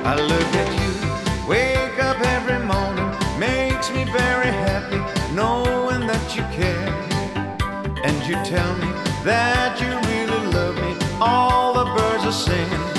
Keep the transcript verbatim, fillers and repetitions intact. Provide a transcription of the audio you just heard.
I look at you, wake up every morning, makes me very happy knowing that you care. And you tell me that you really love me, all the birds are singing,